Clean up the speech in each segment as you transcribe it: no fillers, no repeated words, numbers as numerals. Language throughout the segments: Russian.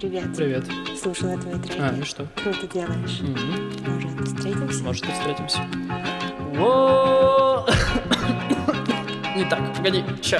Привет. Привет. Слушала твои треки. И что? Круто делаешь. Может, встретимся? Может, и встретимся. Во! Не так, погоди, ща.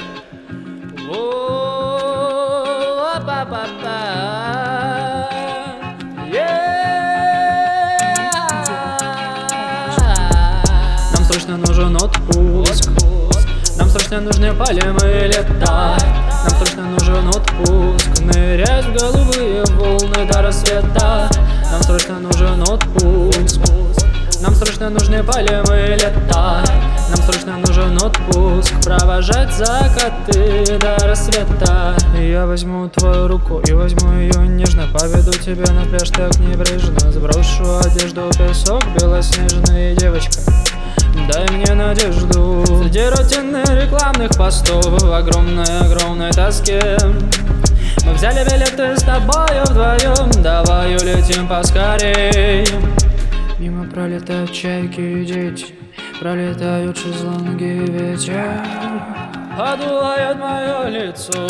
Нам срочно нужен отпуск. Нам срочно нужны полемы лета. Нам срочно нужен отпуск. Нырять в голубые волны до рассвета. Нам срочно нужен отпуск. Нам срочно нужны полемы лета. Нам срочно нужен отпуск. Провожать закаты до рассвета. Я возьму твою руку и возьму ее нежно. Поведу тебя на пляж так небрежно. Сброшу одежду, песок белоснежный, девочка, дай мне надежду. Среди рутины рекламных постов в огромной тоске мы взяли билеты с тобою вдвоем. Давай улетим поскорей. Мимо пролетают чайки и дети, пролетают шезлонги и ветер одувает мое лицо.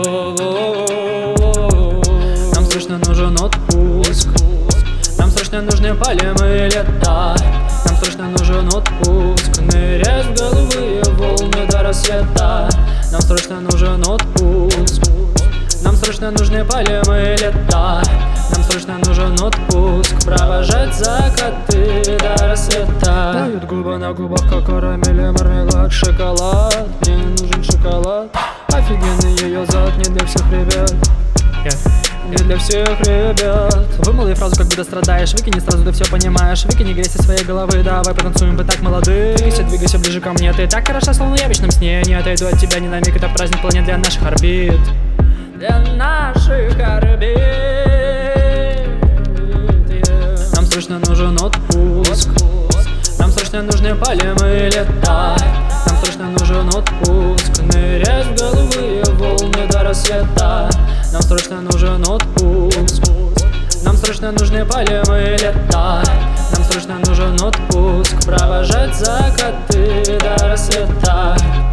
Нам срочно нужен отпуск. Нам срочно нужны полемы лета. Нам срочно нужен отпуск. Нырять в голубые волны до рассвета. Нам срочно нужен отпуск. Нам срочно нужны полемы лета. Нам срочно нужен отпуск. Провожать закаты до рассвета. Тают губы на губах, как карамель, мармелад, шоколад. Мне нужен шоколад. Офигенный ее зад, не для всех ребят. Не для всех ребят. Вымолви фразу, как будто страдаешь. Выкини сразу, ты все понимаешь. Выкини грязь из своей головы. Давай потанцуем, вы так молоды. Двигайся ближе ко мне. Ты так хороша, словно я в вечном сне. Не отойду от тебя ни на миг. Это праздник планет для наших орбит. Для наших орбит. Нам срочно нужен отпуск. Нам срочно нужны полемы лета. Нам срочно нужен отпуск. Нырять в голубые волны до рассвета. Нам срочно нужен отпуск. Нам срочно нужны полемы лета. Нам срочно нужен отпуск. Провожать закаты до рассвета.